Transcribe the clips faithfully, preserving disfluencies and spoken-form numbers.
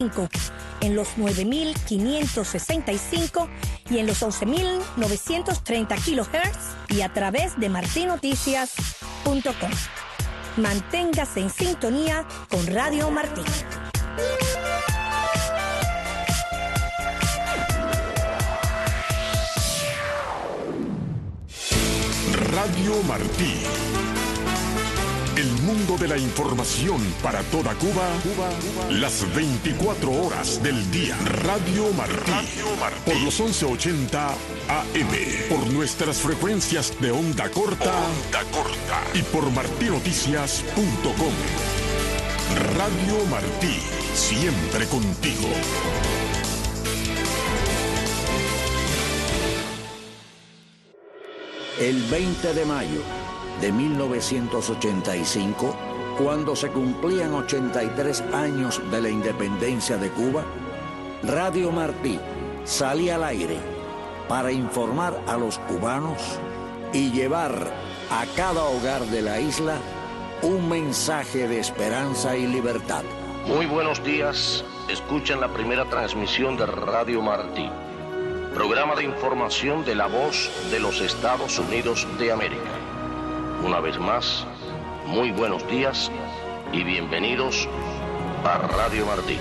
en los nueve mil quinientos sesenta y cinco y en los once mil novecientos treinta kilohertz y a través de martin noticias punto com. Manténgase en sintonía con Radio Martí. Radio Martí. El mundo de la información para toda Cuba, Cuba, Cuba, las veinticuatro horas del día. Radio Martí. Radio Martí. Por los once ochenta A M. Por nuestras frecuencias de onda corta. Onda corta. Y por martin noticias punto com. Radio Martí. Siempre contigo. El veinte de mayo de mil novecientos ochenta y cinco, cuando se cumplían ochenta y tres años de la independencia de Cuba, Radio Martí salía al aire para informar a los cubanos y llevar a cada hogar de la isla un mensaje de esperanza y libertad. Muy buenos días, escuchan la primera transmisión de Radio Martí, programa de información de la voz de los Estados Unidos de América. Una vez más, muy buenos días y bienvenidos a Radio Martí.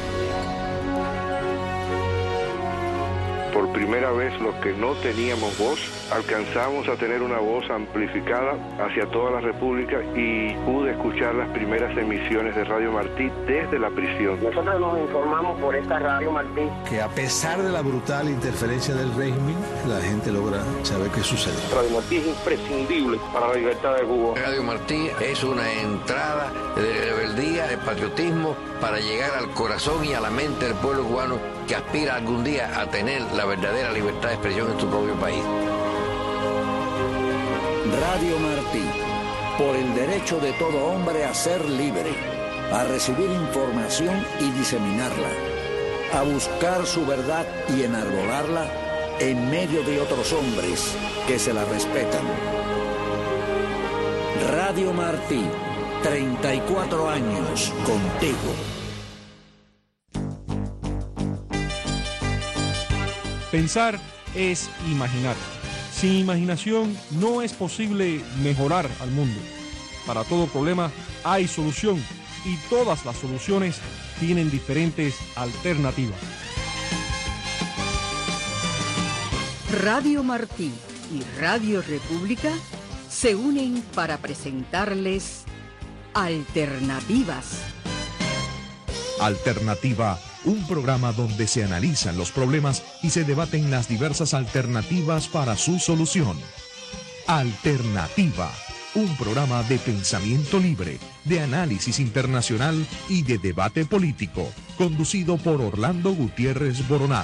Por primera vez, los que no teníamos voz, alcanzamos a tener una voz amplificada hacia toda la República y pude escuchar las primeras emisiones de Radio Martí desde la prisión. Nosotros nos informamos por esta Radio Martí. Que a pesar de la brutal interferencia del régimen, la gente logra saber qué sucede. Radio Martí es imprescindible para la libertad de Cuba. Radio Martí es una entrada de rebeldía, de patriotismo, para llegar al corazón y a la mente del pueblo cubano que aspira algún día a tener la verdadera libertad de expresión en su propio país. Radio Martí, por el derecho de todo hombre a ser libre, a recibir información y diseminarla, a buscar su verdad y enarbolarla en medio de otros hombres que se la respetan. Radio Martí, treinta y cuatro años contigo. Pensar es imaginar. Sin imaginación no es posible mejorar al mundo. Para todo problema hay solución y todas las soluciones tienen diferentes alternativas. Radio Martí y Radio República se unen para presentarles Alternativas. Alternativa, un programa donde se analizan los problemas y se debaten las diversas alternativas para su solución. Alternativa, un programa de pensamiento libre, de análisis internacional y de debate político, conducido por Orlando Gutiérrez Boronat.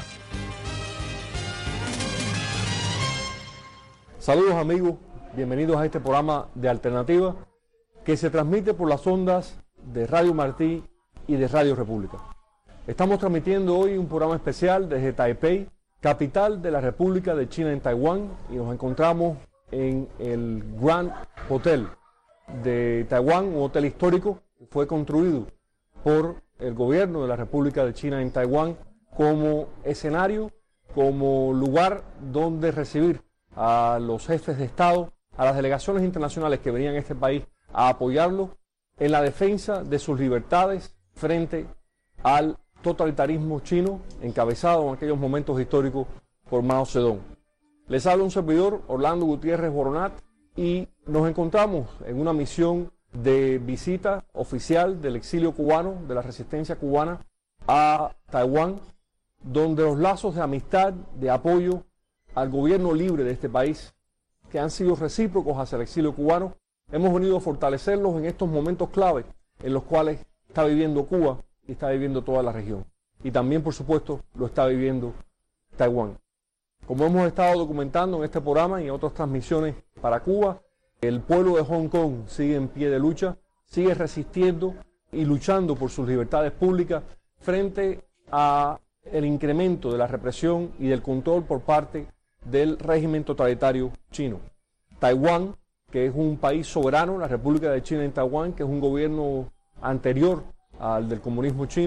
Saludos amigos, bienvenidos a este programa de Alternativa que se transmite por las ondas de Radio Martí y de Radio República. Estamos transmitiendo hoy un programa especial desde Taipei, capital de la República de China en Taiwán, y nos encontramos en el Grand Hotel de Taiwán, un hotel histórico que fue construido por el gobierno de la República de China en Taiwán como escenario, como lugar donde recibir a los jefes de Estado, a las delegaciones internacionales que venían a este país a apoyarlo en la defensa de sus libertades frente al totalitarismo chino encabezado en aquellos momentos históricos por Mao Zedong. Les habla un servidor, Orlando Gutiérrez Boronat, y nos encontramos en una misión de visita oficial del exilio cubano, de la resistencia cubana a Taiwán, donde los lazos de amistad, de apoyo al gobierno libre de este país, que han sido recíprocos hacia el exilio cubano, hemos venido a fortalecerlos en estos momentos clave en los cuales está viviendo Cuba y está viviendo toda la región. Y también, por supuesto, lo está viviendo Taiwán. Como hemos estado documentando en este programa y en otras transmisiones para Cuba, el pueblo de Hong Kong sigue en pie de lucha, sigue resistiendo y luchando por sus libertades públicas frente a el incremento de la represión y del control por parte del régimen totalitario chino. Taiwán, que es un país soberano, la República de China en Taiwán, que es un gobierno anterior al del comunismo chino,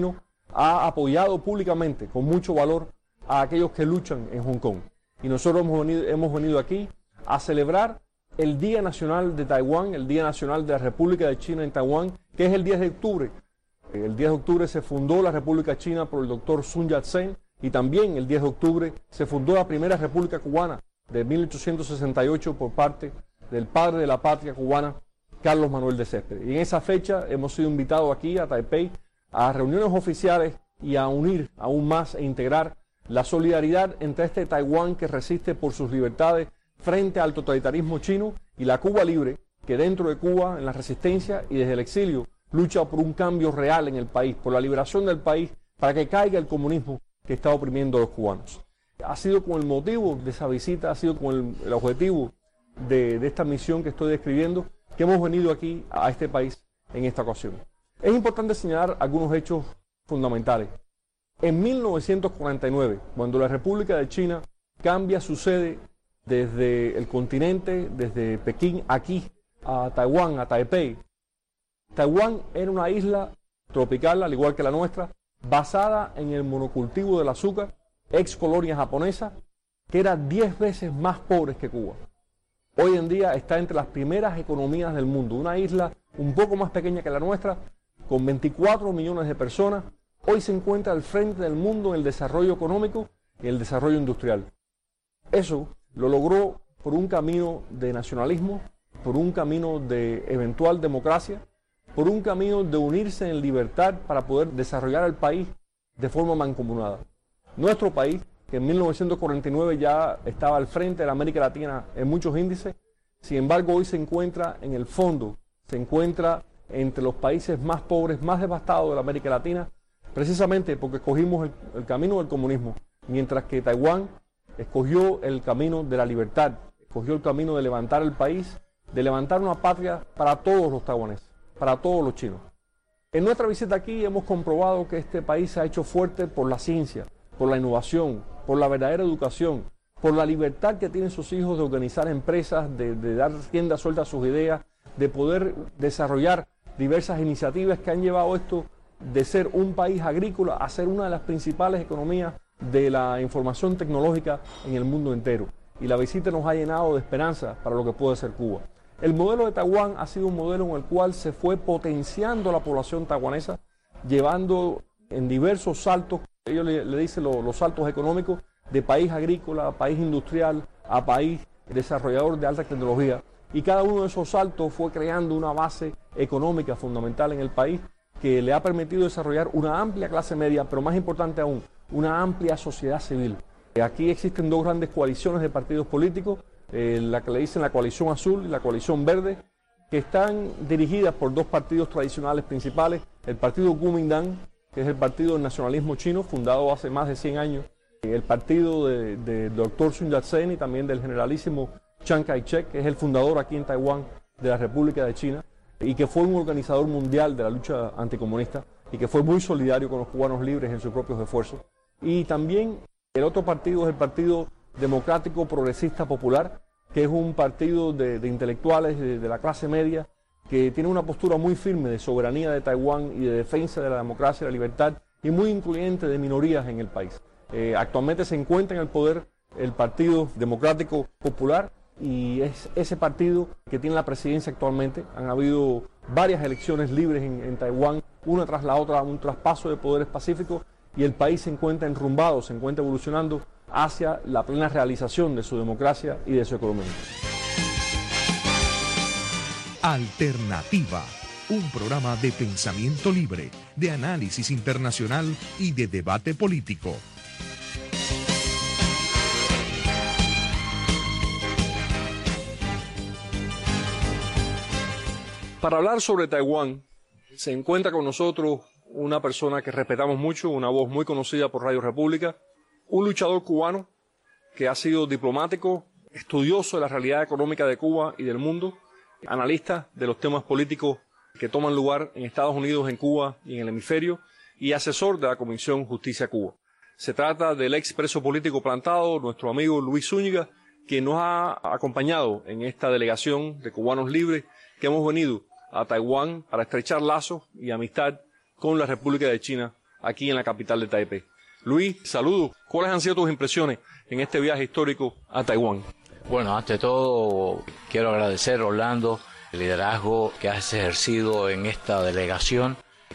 ha apoyado públicamente, con mucho valor, a aquellos que luchan en Hong Kong. Y nosotros hemos venido, hemos venido aquí a celebrar el Día Nacional de Taiwán, el Día Nacional de la República de China en Taiwán, que es el diez de octubre. El diez de octubre se fundó la República China por el doctor Sun Yat-sen, y también el diez de octubre se fundó la primera República Cubana de mil ochocientos sesenta y ocho por parte del padre de la patria cubana, Carlos Manuel de Céspedes. Y en esa fecha hemos sido invitados aquí a Taipei a reuniones oficiales y a unir aún más e integrar la solidaridad entre este Taiwán que resiste por sus libertades frente al totalitarismo chino y la Cuba libre, que dentro de Cuba, en la resistencia y desde el exilio, lucha por un cambio real en el país, por la liberación del país, para que caiga el comunismo que está oprimiendo a los cubanos. Ha sido con el motivo de esa visita, ha sido con el, el objetivo de, de esta misión que estoy describiendo, que hemos venido aquí a este país en esta ocasión. Es importante señalar algunos hechos fundamentales. En mil novecientos cuarenta y nueve, cuando la República de China cambia su sede desde el continente, desde Pekín aquí a Taiwán, a Taipei, Taiwán era una isla tropical, al igual que la nuestra, basada en el monocultivo del azúcar, ex colonia japonesa, que era diez veces más pobre que Cuba. Hoy en día está entre las primeras economías del mundo, una isla un poco más pequeña que la nuestra, con veinticuatro millones de personas, hoy se encuentra al frente del mundo en el desarrollo económico y el desarrollo industrial. Eso lo logró por un camino de nacionalismo, por un camino de eventual democracia, por un camino de unirse en libertad para poder desarrollar el país de forma mancomunada. Nuestro país, que en mil novecientos cuarenta y nueve ya estaba al frente de la América Latina en muchos índices, sin embargo hoy se encuentra en el fondo, se encuentra entre los países más pobres, más devastados de la América Latina, precisamente porque escogimos el, el camino del comunismo, mientras que Taiwán escogió el camino de la libertad, escogió el camino de levantar el país, de levantar una patria para todos los taiwaneses, para todos los chinos. En nuestra visita aquí hemos comprobado que este país se ha hecho fuerte por la ciencia, por la innovación, por la verdadera educación, por la libertad que tienen sus hijos de organizar empresas, de, de dar rienda suelta a sus ideas, de poder desarrollar diversas iniciativas que han llevado esto de ser un país agrícola a ser una de las principales economías de la información tecnológica en el mundo entero. Y la visita nos ha llenado de esperanza para lo que puede ser Cuba. El modelo de Taiwán ha sido un modelo en el cual se fue potenciando la población taiwanesa, llevando en diversos saltos, ellos le, le dicen lo, los saltos económicos, de país agrícola a país industrial, a país desarrollador de alta tecnología. Y cada uno de esos saltos fue creando una base económica fundamental en el país que le ha permitido desarrollar una amplia clase media, pero más importante aún, una amplia sociedad civil. Aquí existen dos grandes coaliciones de partidos políticos, eh, la que le dicen la coalición azul y la coalición verde, que están dirigidas por dos partidos tradicionales principales, el partido Kuomintang, que es el partido del nacionalismo chino, fundado hace más de cien años, el partido del de, de doctor Sun Yat-sen y también del generalísimo Chiang Kai-shek, que es el fundador aquí en Taiwán de la República de China, y que fue un organizador mundial de la lucha anticomunista, y que fue muy solidario con los cubanos libres en sus propios esfuerzos. Y también el otro partido es el Partido Democrático Progresista Popular, que es un partido de, de intelectuales de, de la clase media, que tiene una postura muy firme de soberanía de Taiwán y de defensa de la democracia y la libertad, y muy incluyente de minorías en el país. Eh, actualmente se encuentra en el poder el Partido Democrático Popular, y es ese partido que tiene la presidencia actualmente. Han habido varias elecciones libres en, en Taiwán, una tras la otra, un traspaso de poderes pacíficos, y el país se encuentra enrumbado, se encuentra evolucionando hacia la plena realización de su democracia y de su economía. Alternativa, un programa de pensamiento libre, de análisis internacional y de debate político. Para hablar sobre Taiwán, se encuentra con nosotros una persona que respetamos mucho, una voz muy conocida por Radio República, un luchador cubano que ha sido diplomático, estudioso de la realidad económica de Cuba y del mundo, analista de los temas políticos que toman lugar en Estados Unidos, en Cuba y en el hemisferio, y asesor de la Comisión Justicia Cuba. Se trata del ex preso político plantado, nuestro amigo Luis Zúñiga, que nos ha acompañado en esta delegación de cubanos libres que hemos venido a Taiwán para estrechar lazos y amistad con la República de China aquí en la capital de Taipei. Luis, saludos. ¿Cuáles han sido tus impresiones en este viaje histórico a Taiwán? Bueno, ante todo quiero agradecer, Orlando, el liderazgo que has ejercido en esta delegación,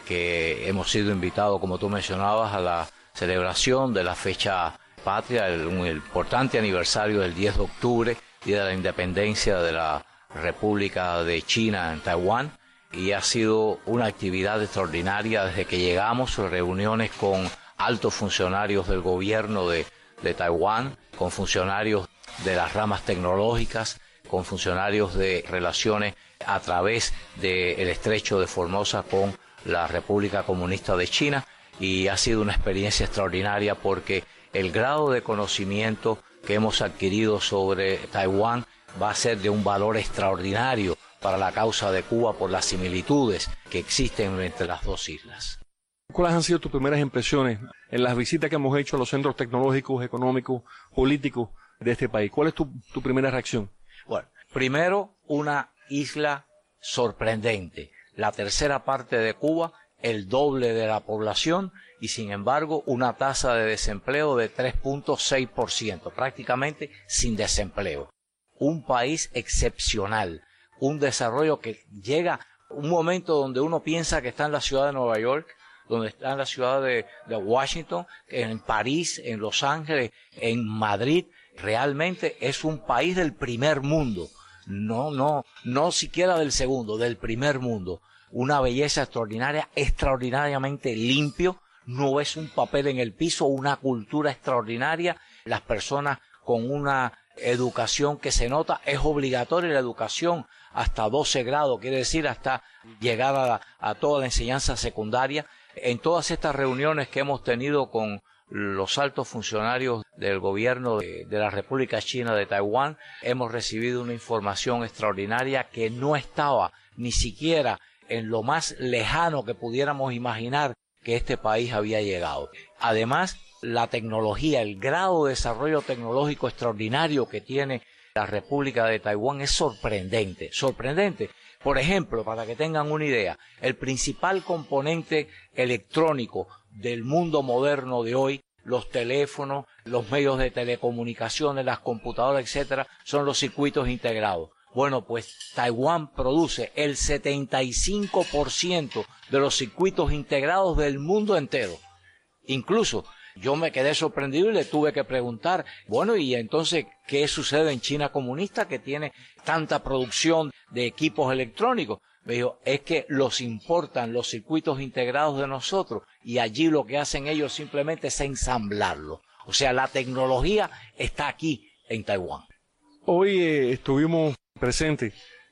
que hemos sido invitados, como tú mencionabas, a la celebración de la fecha patria, el, un importante aniversario del diez de octubre, Día de la Independencia de la República de China en Taiwán, y ha sido una actividad extraordinaria desde que llegamos, reuniones con altos funcionarios del gobierno de, de Taiwán, con funcionarios de las ramas tecnológicas, con funcionarios de relaciones a través del Estrecho de Formosa con la República Comunista de China, y ha sido una experiencia extraordinaria porque el grado de conocimiento que hemos adquirido sobre Taiwán va a ser de un valor extraordinario para la causa de Cuba por las similitudes que existen entre las dos islas. ¿Cuáles han sido tus primeras impresiones en las visitas que hemos hecho a los centros tecnológicos, económicos, políticos de este país? ¿Cuál es tu, tu primera reacción? Bueno, primero, una isla sorprendente. La tercera parte de Cuba, el doble de la población, y sin embargo una tasa de desempleo de tres punto seis por ciento, prácticamente sin desempleo. Un país excepcional, un desarrollo que llega a un momento donde uno piensa que está en la ciudad de Nueva York, donde está en la ciudad de, de Washington, en París, en Los Ángeles, en Madrid. Realmente es un país del primer mundo, no, no, no siquiera del segundo, del primer mundo. Una belleza extraordinaria, extraordinariamente limpio, no es un papel en el piso, una cultura extraordinaria, las personas con una educación que se nota, es obligatoria la educación hasta doce grados, quiere decir hasta llegar a, a toda la enseñanza secundaria. En todas estas reuniones que hemos tenido con los altos funcionarios del gobierno de, de la República China de Taiwán, hemos recibido una información extraordinaria que no estaba ni siquiera en lo más lejano que pudiéramos imaginar que este país había llegado. Además, la tecnología, el grado de desarrollo tecnológico extraordinario que tiene la República de Taiwán es sorprendente, sorprendente. Por ejemplo, para que tengan una idea, el principal componente electrónico del mundo moderno de hoy, los teléfonos, los medios de telecomunicaciones, las computadoras, etcétera, son los circuitos integrados. Bueno, pues Taiwán produce el setenta y cinco por ciento de los circuitos integrados del mundo entero. Incluso yo me quedé sorprendido y le tuve que preguntar, bueno, y entonces, ¿qué sucede en China comunista que tiene tanta producción de equipos electrónicos? Me dijo, es que los importan los circuitos integrados de nosotros y allí lo que hacen ellos simplemente es ensamblarlo. O sea, la tecnología está aquí en Taiwán. Hoy eh, estuvimos presentes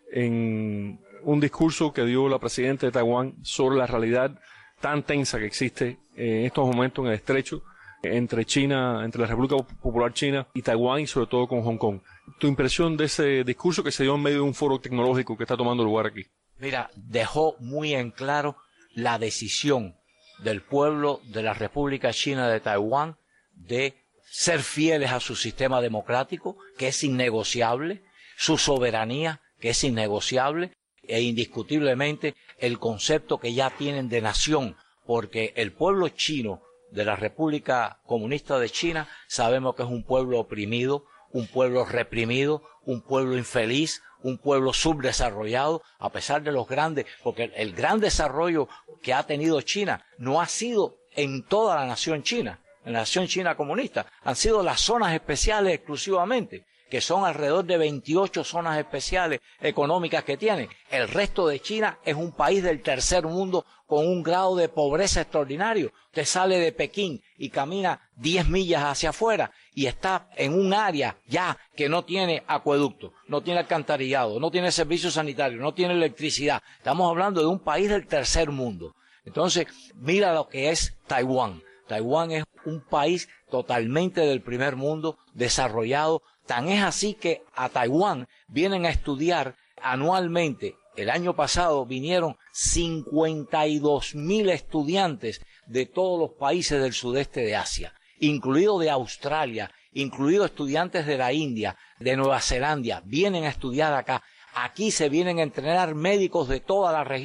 en un discurso que dio la presidenta de Taiwán sobre la realidad tan tensa que existe en estos momentos en el estrecho entre China, entre la República Popular China y Taiwán, y sobre todo con Hong Kong. ¿Tu impresión de ese discurso que se dio en medio de un foro tecnológico que está tomando lugar aquí? Mira, dejó muy en claro la decisión del pueblo de la República China de Taiwán de ser fieles a su sistema democrático, que es innegociable, su soberanía, que es innegociable, e indiscutiblemente el concepto que ya tienen de nación, porque el pueblo chino de la República Comunista de China sabemos que es un pueblo oprimido, un pueblo reprimido, un pueblo infeliz, un pueblo subdesarrollado, a pesar de los grandes, porque el gran desarrollo que ha tenido China no ha sido en toda la nación china, en la nación china comunista, han sido las zonas especiales exclusivamente, que son alrededor de veintiocho zonas especiales económicas que tienen. El resto de China es un país del tercer mundo con un grado de pobreza extraordinario. Usted sale de Pekín y camina diez millas hacia afuera y está en un área ya que no tiene acueducto, no tiene alcantarillado, no tiene servicios sanitarios, no tiene electricidad. Estamos hablando de un país del tercer mundo. Entonces, mira lo que es Taiwán. Taiwán es un país totalmente del primer mundo, desarrollado. Tan es así que a Taiwán vienen a estudiar anualmente. El año pasado vinieron cincuenta y dos mil estudiantes de todos los países del sudeste de Asia, incluido de Australia, incluidos estudiantes de la India, de Nueva Zelanda, vienen a estudiar acá. Aquí se vienen a entrenar médicos de toda la región.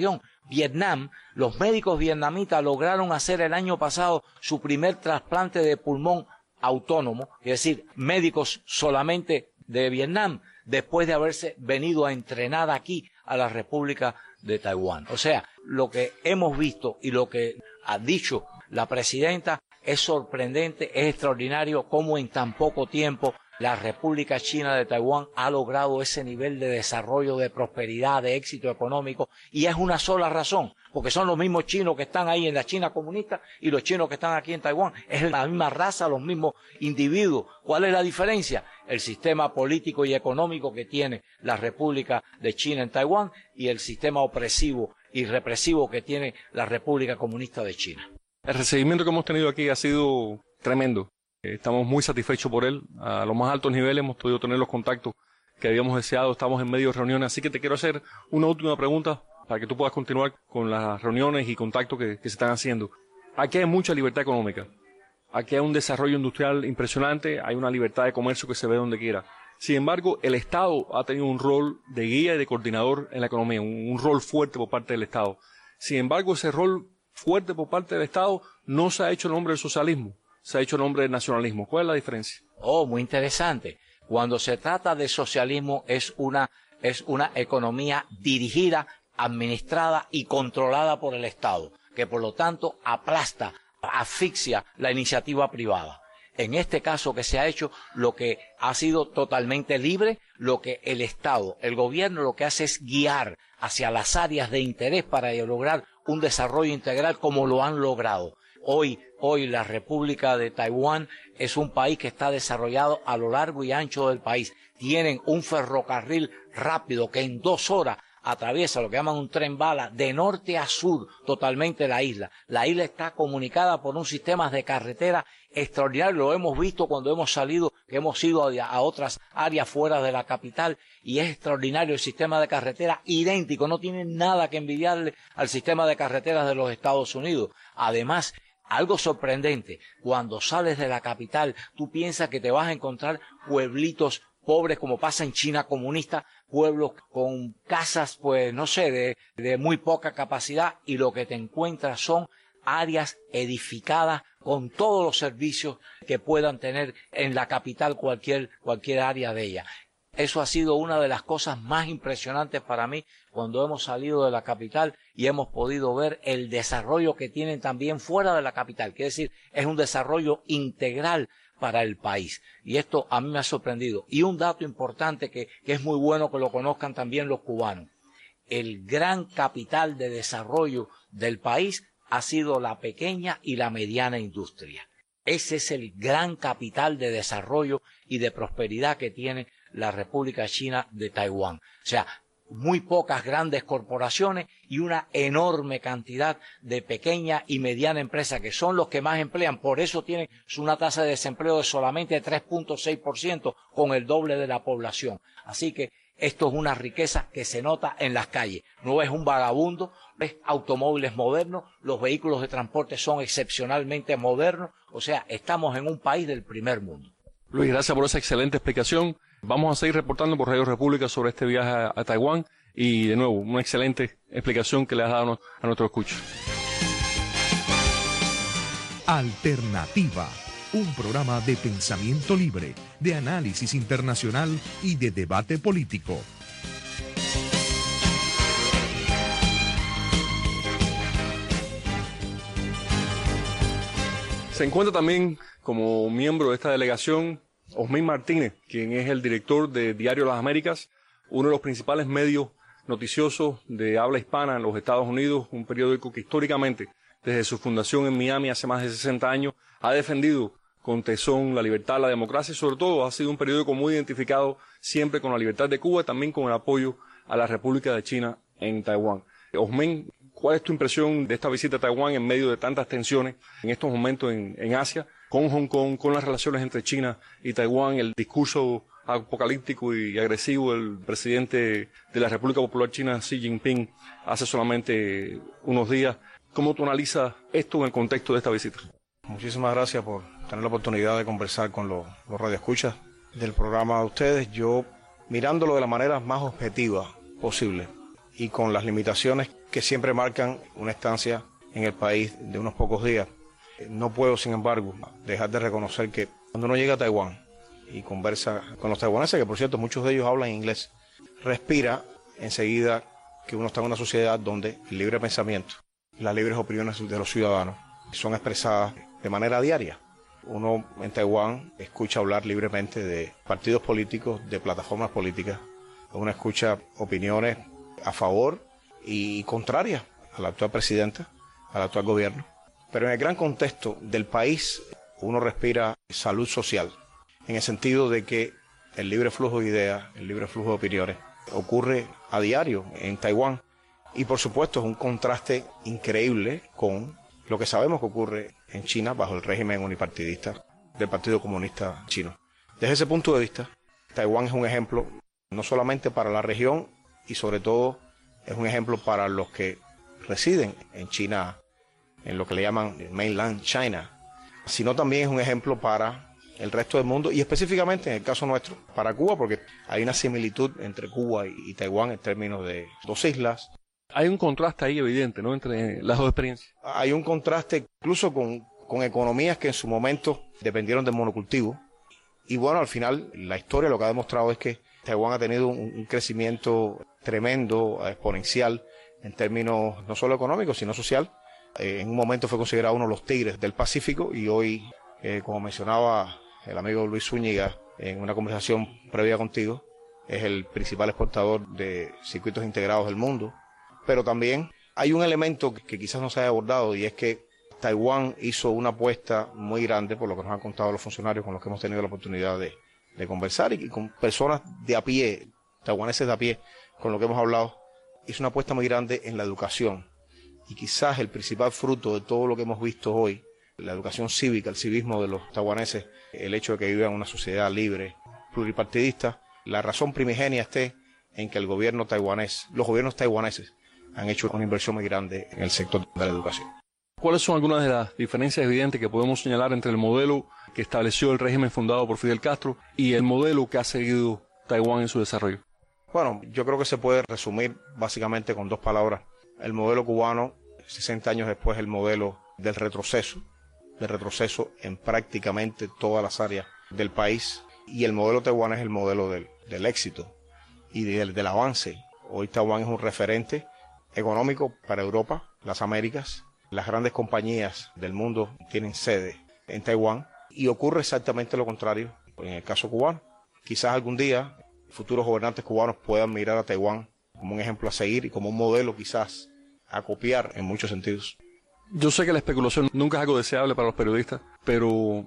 Vietnam, los médicos vietnamitas lograron hacer el año pasado su primer trasplante de pulmón autónomo, es decir, médicos solamente de Vietnam, después de haberse venido a entrenar aquí a la República de Taiwán. O sea, lo que hemos visto y lo que ha dicho la presidenta es sorprendente, es extraordinario cómo en tan poco tiempo la República China de Taiwán ha logrado ese nivel de desarrollo, de prosperidad, de éxito económico, y es una sola razón, porque son los mismos chinos que están ahí en la China comunista y los chinos que están aquí en Taiwán. Es la misma raza, los mismos individuos. ¿Cuál es la diferencia? El sistema político y económico que tiene la República de China en Taiwán y el sistema opresivo y represivo que tiene la República Comunista de China. El recibimiento que hemos tenido aquí ha sido tremendo. Estamos muy satisfechos por él. A los más altos niveles hemos podido tener los contactos que habíamos deseado. Estamos en medio de reuniones, así que te quiero hacer una última pregunta para que tú puedas continuar con las reuniones y contactos que, que se están haciendo. Aquí hay mucha libertad económica. Aquí hay un desarrollo industrial impresionante. Hay una libertad de comercio que se ve donde quiera. Sin embargo, el Estado ha tenido un rol de guía y de coordinador en la economía, un, un rol fuerte por parte del Estado. Sin embargo, ese rol fuerte por parte del Estado no se ha hecho en nombre del socialismo. Se ha hecho en nombre del nacionalismo. ¿Cuál es la diferencia? Oh, muy interesante. Cuando se trata de socialismo es una, es una economía dirigida, administrada y controlada por el Estado, que por lo tanto aplasta, asfixia la iniciativa privada. En este caso que se ha hecho, lo que ha sido totalmente libre, lo que el Estado, el gobierno lo que hace es guiar hacia las áreas de interés para lograr un desarrollo integral como lo han logrado. Hoy, hoy la República de Taiwán es un país que está desarrollado a lo largo y ancho del país. Tienen un ferrocarril rápido que en dos horas atraviesa lo que llaman un tren bala de norte a sur totalmente la isla. La isla está comunicada por un sistema de carretera extraordinario. Lo hemos visto cuando hemos salido, que hemos ido a, a otras áreas fuera de la capital, y es extraordinario el sistema de carretera, idéntico, no tiene nada que envidiarle al sistema de carreteras de los Estados Unidos. Además, algo sorprendente, cuando sales de la capital, tú piensas que te vas a encontrar pueblitos pobres como pasa en China comunista, pueblos con casas, pues no sé, de, de muy poca capacidad, y lo que te encuentras son áreas edificadas con todos los servicios que puedan tener en la capital cualquier, cualquier área de ella. Eso ha sido una de las cosas más impresionantes para mí cuando hemos salido de la capital y hemos podido ver el desarrollo que tienen también fuera de la capital. Quiere decir, es un desarrollo integral para el país. Y esto a mí me ha sorprendido. Y un dato importante que, que es muy bueno que lo conozcan también los cubanos. El gran capital de desarrollo del país ha sido la pequeña y la mediana industria. Ese es el gran capital de desarrollo y de prosperidad que tiene la República China de Taiwán. O sea, muy pocas grandes corporaciones y una enorme cantidad de pequeña y mediana empresas que son los que más emplean. Por eso tienen una tasa de desempleo de solamente tres punto seis por ciento con el doble de la población. Así que esto es una riqueza que se nota en las calles. No es un vagabundo, es automóviles modernos, los vehículos de transporte son excepcionalmente modernos. O sea, estamos en un país del primer mundo. Luis, gracias por esa excelente explicación. Vamos a seguir reportando por Radio República sobre este viaje a, a Taiwán y, de nuevo, una excelente explicación que le has dado a nuestro escucha. Alternativa, un programa de pensamiento libre, de análisis internacional y de debate político. Se encuentra también como miembro de esta delegación Osmin Martínez, quien es el director de Diario Las Américas, uno de los principales medios noticiosos de habla hispana en los Estados Unidos, un periódico que históricamente, desde su fundación en Miami hace más de sesenta años, ha defendido con tesón la libertad, la democracia y sobre todo ha sido un periódico muy identificado siempre con la libertad de Cuba y también con el apoyo a la República de China en Taiwán. Osmin, ¿cuál es tu impresión de esta visita a Taiwán en medio de tantas tensiones en estos momentos en, en Asia, con Hong Kong, con las relaciones entre China y Taiwán, el discurso apocalíptico y agresivo del presidente de la República Popular China, Xi Jinping, hace solamente unos días? ¿Cómo tú analizas esto en el contexto de esta visita? Muchísimas gracias por tener la oportunidad de conversar con los, los radioescuchas del programa de ustedes. Yo, mirándolo de la manera más objetiva posible y con las limitaciones que siempre marcan una estancia en el país de unos pocos días. No puedo, sin embargo, dejar de reconocer que cuando uno llega a Taiwán y conversa con los taiwaneses, que por cierto muchos de ellos hablan inglés, respira enseguida que uno está en una sociedad donde el libre pensamiento, las libres opiniones de los ciudadanos son expresadas de manera diaria. Uno en Taiwán escucha hablar libremente de partidos políticos, de plataformas políticas. Uno escucha opiniones a favor y contrarias a la actual presidenta, al actual gobierno. Pero en el gran contexto del país, uno respira salud social, en el sentido de que el libre flujo de ideas, el libre flujo de opiniones, ocurre a diario en Taiwán. Y por supuesto es un contraste increíble con lo que sabemos que ocurre en China bajo el régimen unipartidista del Partido Comunista Chino. Desde ese punto de vista, Taiwán es un ejemplo no solamente para la región y sobre todo es un ejemplo para los que residen en China, en lo que le llaman Mainland China, sino también es un ejemplo para el resto del mundo y específicamente en el caso nuestro, para Cuba, porque hay una similitud entre Cuba y Taiwán en términos de dos islas. Hay un contraste ahí evidente, ¿no?, entre las dos experiencias. Hay un contraste incluso con, con economías que en su momento dependieron del monocultivo. Y bueno, al final la historia lo que ha demostrado es que Taiwán ha tenido un, un crecimiento tremendo, exponencial, en términos no solo económicos, sino social. Eh, en un momento fue considerado uno de los tigres del Pacífico y hoy, eh, como mencionaba el amigo Luis Zúñiga en una conversación previa contigo, es el principal exportador de circuitos integrados del mundo. Pero también hay un elemento que, que quizás no se haya abordado y es que Taiwán hizo una apuesta muy grande, por lo que nos han contado los funcionarios con los que hemos tenido la oportunidad de, de conversar y, y con personas de a pie, taiwaneses de a pie, con lo que hemos hablado, hizo una apuesta muy grande en la educación. Y quizás el principal fruto de todo lo que hemos visto hoy, la educación cívica, el civismo de los taiwaneses, el hecho de que vivan en una sociedad libre, pluripartidista, la razón primigenia esté en que el gobierno taiwanés, los gobiernos taiwaneses, han hecho una inversión muy grande en el sector de la educación. ¿Cuáles son algunas de las diferencias evidentes que podemos señalar entre el modelo que estableció el régimen fundado por Fidel Castro y el modelo que ha seguido Taiwán en su desarrollo? Bueno, yo creo que se puede resumir básicamente con dos palabras. El modelo cubano, sesenta años después, el modelo del retroceso, del retroceso en prácticamente todas las áreas del país. Y el modelo taiwanés es el modelo del, del éxito y del, del avance. Hoy Taiwán es un referente económico para Europa, las Américas. Las grandes compañías del mundo tienen sede en Taiwán y ocurre exactamente lo contrario en el caso cubano. Quizás algún día futuros gobernantes cubanos puedan mirar a Taiwán como un ejemplo a seguir y como un modelo quizás a copiar en muchos sentidos. Yo sé que la especulación nunca es algo deseable para los periodistas, pero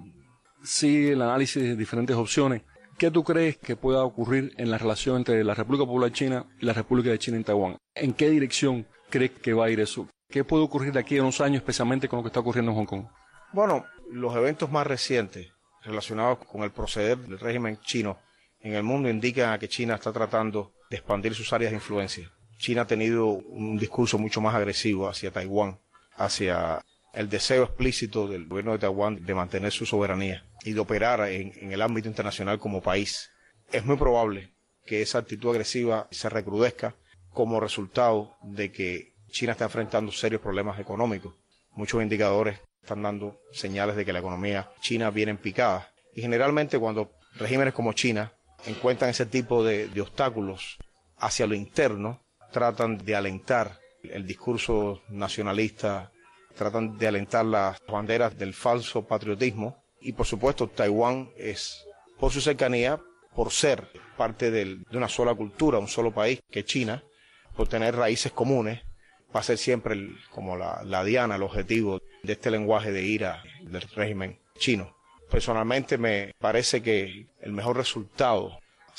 sí el análisis de diferentes opciones. ¿Qué tú crees que pueda ocurrir en la relación entre la República Popular China y la República de China en Taiwán? ¿En qué dirección crees que va a ir eso? ¿Qué puede ocurrir de aquí a unos años, especialmente con lo que está ocurriendo en Hong Kong? Bueno, los eventos más recientes relacionados con el proceder del régimen chino en el mundo indican a que China está tratando de expandir sus áreas de influencia. China ha tenido un discurso mucho más agresivo hacia Taiwán, hacia el deseo explícito del gobierno de Taiwán de mantener su soberanía y de operar en, en el ámbito internacional como país. Es muy probable que esa actitud agresiva se recrudezca como resultado de que China está enfrentando serios problemas económicos. Muchos indicadores están dando señales de que la economía china viene en picada. Y generalmente cuando regímenes como China encuentran ese tipo de, de obstáculos hacia lo interno, tratan de alentar el discurso nacionalista, tratan de alentar las banderas del falso patriotismo. Y por supuesto Taiwán es, por su cercanía, por ser parte del, de una sola cultura, un solo país que es China, por tener raíces comunes, va a ser siempre el, como la, la diana, el objetivo de este lenguaje de ira del régimen chino. Personalmente me parece que el mejor resultado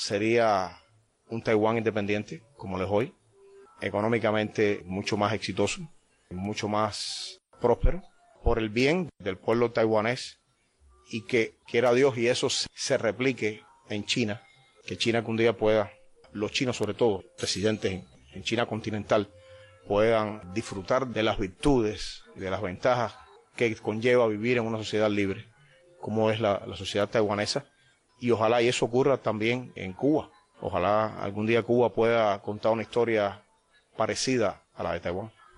sería un Taiwán independiente, como lo es hoy, económicamente mucho más exitoso, mucho más próspero, por el bien del pueblo taiwanés y que quiera Dios y eso se replique en China, que China que un día pueda, los chinos sobre todo, residentes en, en China continental, puedan disfrutar de las virtudes y de las ventajas que conlleva vivir en una sociedad libre, como es la, la sociedad taiwanesa, y ojalá y eso ocurra también en Cuba. Ojalá algún día Cuba pueda contar una historia parecida a la de Taiwán.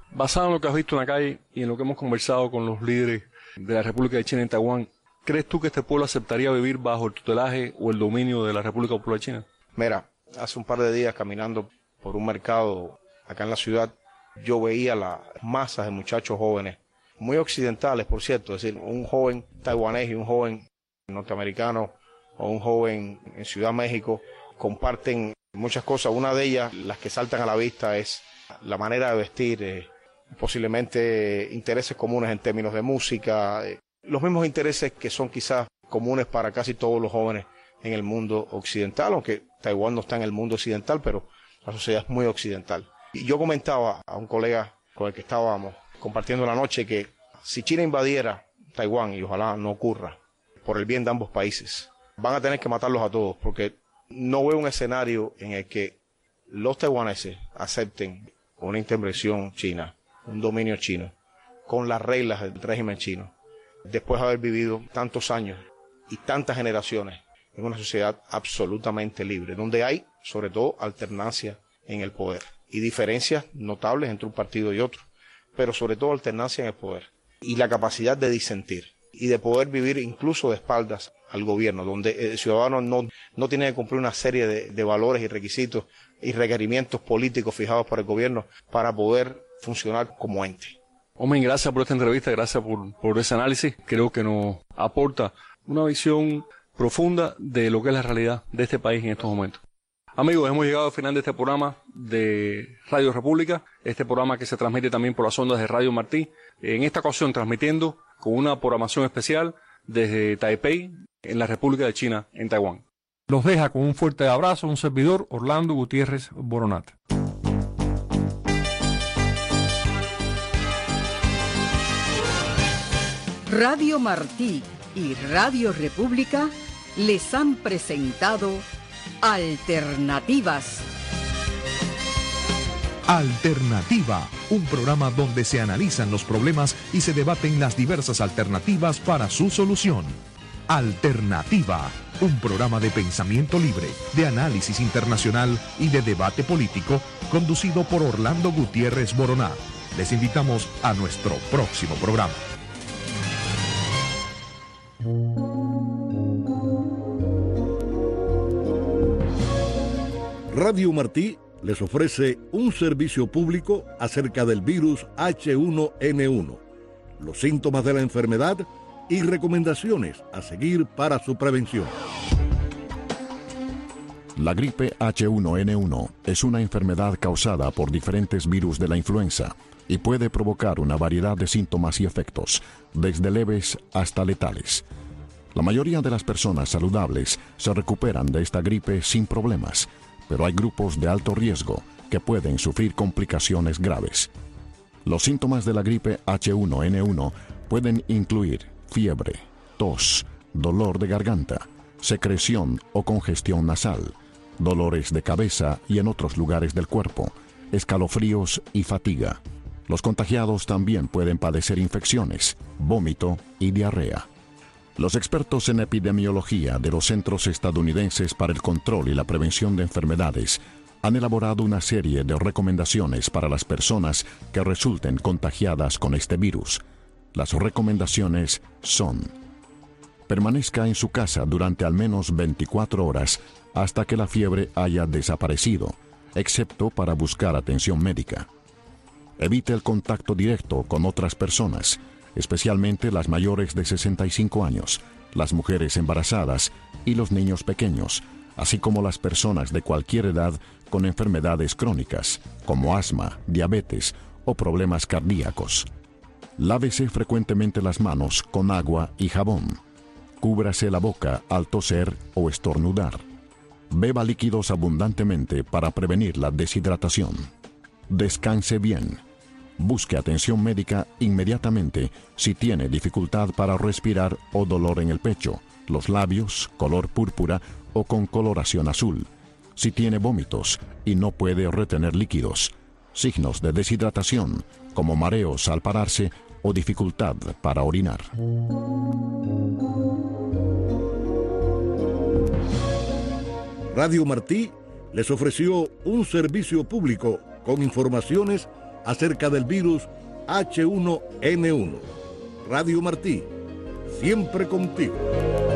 Basado en lo que has visto en la calle y en lo que hemos conversado con los líderes de la República de China en Taiwán, ¿crees tú que este pueblo aceptaría vivir bajo el tutelaje o el dominio de la República Popular China? Mira, hace un par de días caminando por un mercado acá en la ciudad, yo veía las masas de muchachos jóvenes, muy occidentales, por cierto, es decir, un joven taiwanés y un joven norteamericano o un joven en Ciudad México comparten muchas cosas. Una de ellas, las que saltan a la vista, es la manera de vestir, eh, posiblemente intereses comunes en términos de música, eh, los mismos intereses que son quizás comunes para casi todos los jóvenes en el mundo occidental, aunque Taiwán no está en el mundo occidental, pero la sociedad es muy occidental. Y yo comentaba a un colega con el que estábamos compartiendo la noche que si China invadiera Taiwán, y ojalá no ocurra, por el bien de ambos países, van a tener que matarlos a todos, porque no veo un escenario en el que los taiwaneses acepten una intervención china, un dominio chino, con las reglas del régimen chino, después de haber vivido tantos años y tantas generaciones en una sociedad absolutamente libre, donde hay, sobre todo, alternancia en el poder y diferencias notables entre un partido y otro, pero sobre todo alternancia en el poder y la capacidad de disentir y de poder vivir incluso de espaldas al gobierno, donde el ciudadano no, no tiene que cumplir una serie de, de valores y requisitos y requerimientos políticos fijados por el gobierno para poder funcionar como ente. Omen, gracias por esta entrevista, gracias por, por ese análisis. Creo que nos aporta una visión profunda de lo que es la realidad de este país en estos momentos. Amigos, hemos llegado al final de este programa de Radio República, este programa que se transmite también por las ondas de Radio Martí, en esta ocasión transmitiendo con una programación especial desde Taipei, en la República de China, en Taiwán. Los deja con un fuerte abrazo un servidor, Orlando Gutiérrez Boronat. Radio Martí y Radio República les han presentado Alternativas. Alternativa, un programa donde se analizan los problemas y se debaten las diversas alternativas para su solución. Alternativa, un programa de pensamiento libre, de análisis internacional y de debate político, conducido por Orlando Gutiérrez Boronat. Les invitamos a nuestro próximo programa. Radio Martí les ofrece un servicio público acerca del virus H uno N uno, los síntomas de la enfermedad y recomendaciones a seguir para su prevención. La gripe H uno N uno es una enfermedad causada por diferentes virus de la influenza y puede provocar una variedad de síntomas y efectos, desde leves hasta letales. La mayoría de las personas saludables se recuperan de esta gripe sin problemas, pero hay grupos de alto riesgo que pueden sufrir complicaciones graves. Los síntomas de la gripe H uno N uno pueden incluir fiebre, tos, dolor de garganta, secreción o congestión nasal, dolores de cabeza y en otros lugares del cuerpo, escalofríos y fatiga. Los contagiados también pueden padecer infecciones, vómito y diarrea. Los expertos en epidemiología de los Centros Estadounidenses para el Control y la Prevención de Enfermedades han elaborado una serie de recomendaciones para las personas que resulten contagiadas con este virus. Las recomendaciones son: permanezca en su casa durante al menos veinticuatro horas hasta que la fiebre haya desaparecido, excepto para buscar atención médica. Evite el contacto directo con otras personas, especialmente las mayores de sesenta y cinco años, las mujeres embarazadas y los niños pequeños, así como las personas de cualquier edad con enfermedades crónicas, como asma, diabetes o problemas cardíacos. Lávese frecuentemente las manos con agua y jabón. Cúbrase la boca al toser o estornudar. Beba líquidos abundantemente para prevenir la deshidratación. Descanse bien. Busque atención médica inmediatamente si tiene dificultad para respirar o dolor en el pecho, los labios, color púrpura o con coloración azul, si tiene vómitos y no puede retener líquidos, signos de deshidratación como mareos al pararse o dificultad para orinar. Radio Martí les ofreció un servicio público con informaciones acerca del virus H uno N uno. Radio Martí, siempre contigo.